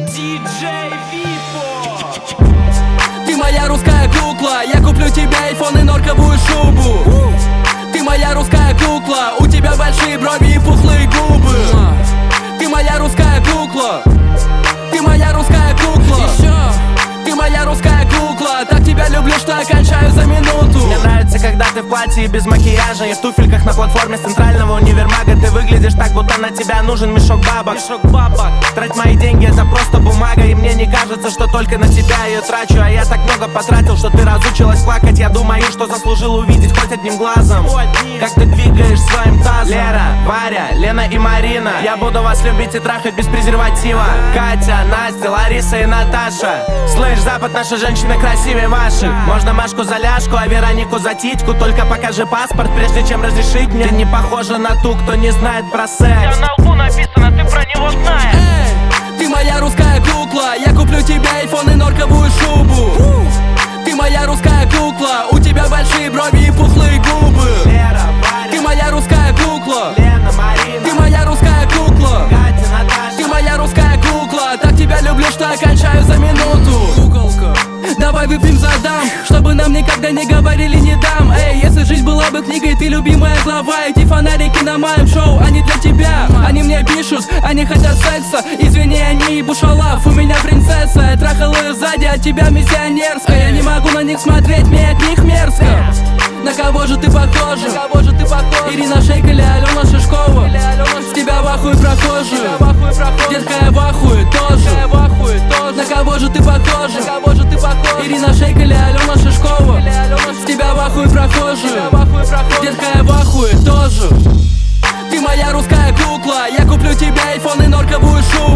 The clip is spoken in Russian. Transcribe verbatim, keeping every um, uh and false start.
Диджей Випо. Ты моя русская кукла, я куплю тебе айфон и норковую шубу. Ты моя русская кукла, у тебя большие брови и пухлые губы. Ты моя русская кукла, ты моя русская кукла. Еще. Ты моя русская кукла, так тебя люблю, что я кончаю за минуту. Мне нравится, когда ты в платье и без макияжа, и в туфельках на платформе с центрального универмага. Ты выглядишь так, будто на тебя нужен мешок бабок. Мешок бабок. Трать мои деньги, это просто бумага, и мне не кажется, что только на тебя ее трачу. А я так много потратил, что ты разучилась плакать. Я думаю, что заслужил увидеть хоть одним глазом, как ты двигаешь своим тазом. Лера, Варя, Лена и Марина, я буду вас любить и трахать без презерватива. Катя, Настя, Лариса и Наташа. Слышь, Запад, наши женщины красивее ваших. Можно Машку за ляжку, а Веронику за титьку. Только покажи паспорт, прежде чем разрешить мне. Ты не похожа на ту, кто не знает про секс. Все на лбу написано, ты про него знаешь. Эй, ты моя русская кукла, я куплю тебе айфон и норковую шубу. Ты моя русская кукла, у тебя большие брови и пухлые губы. Лера, Варя, Ты моя русская кукла, Лена, Марина, ты моя русская кукла. Катя, Наташа. Ты моя русская кукла, так тебя люблю, что я кончаю за минуту. Куколка, давай выпьем за дам, чтобы нам никогда не говорили не дам. Эй, если жизнь была бы книгой, ты любимая глава. Эти фонарики на моем шоу, они для тебя. Они мне пишут, они хотят секса. Извини, они бушалав, у меня принцесса. Я трахал ее сзади, от тебя миссионерская. Я не могу на них смотреть, мне от них мерзко. На кого же ты похожа? На кого же ты похожа? Ирина Шейк или Алена Шишкова? С тебя в ахуе прохожую. Детка, я в ахуе тоже. На кого же ты похожа? На кого же ты похожа? Ирина Шейк или Алена Шишкова? С тебя в ахуе прохожую. Детка, я в ахуе тоже. Ты моя русская кукла, я куплю тебе айфон и норковую шубу.